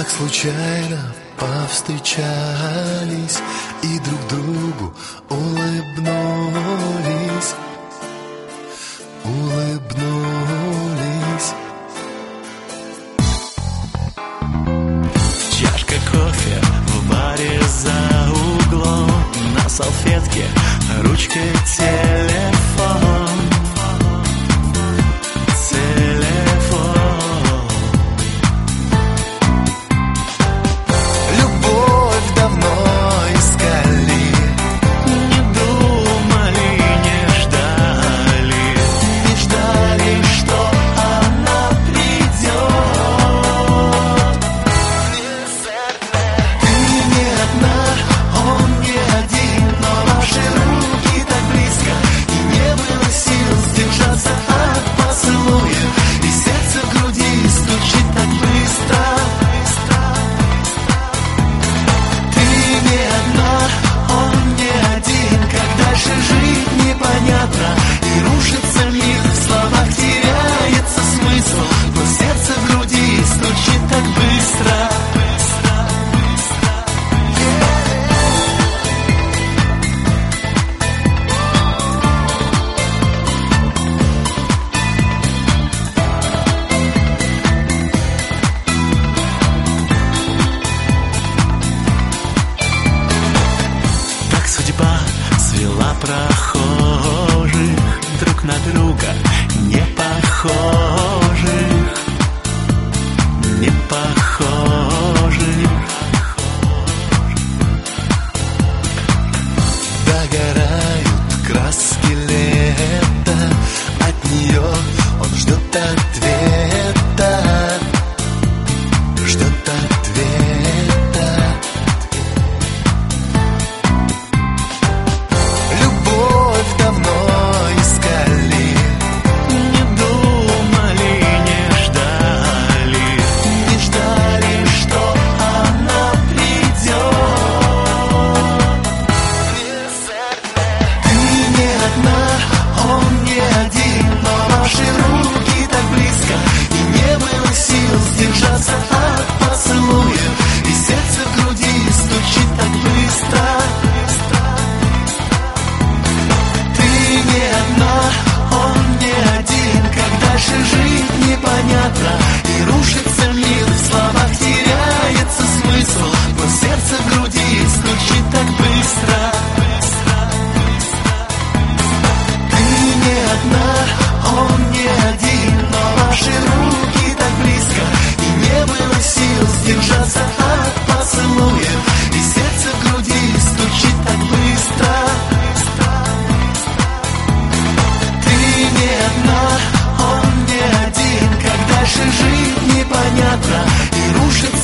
так случайно повстречались и друг другу улыбнулись. Чашка кофе в баре за углом, на салфетке ручкой телефон. Любовь давно искали, Не думали, не ждали, что она придет. Ты не одна, он не один, но ваши руки так близко, и не было сил сдержаться от поцелуя, и сердце в груди стучит так быстро. Ты не одна, он не один, как дальше жить непонятно, и рушится мир, в словах теряется смысл, но сердце в груди стучит так быстро. Так судьба свела прохожих друг на друга, не похожих, не похожих. Догорают краски лета, от нее он ждет ответа, ждет ответа. Любовь давно искали, Не думали, не ждали, что она придет. Ты не одна, он не один, но ваши руки так близко, и не было сил сдержаться от поцелуя, и сердце в груди стучит так быстро. Ты не одна, он не один, как дальше жить непонятно, и рушится мир, в словах теряется смысл, но сердце в груди стучит так быстро. Ты не одна, он не один, но ваши руки так близко, и не было сил сдержаться от поцелуя, и сердце в груди стучит так быстро. Ты не одна, он не один, как дальше жить непонятно, и рушится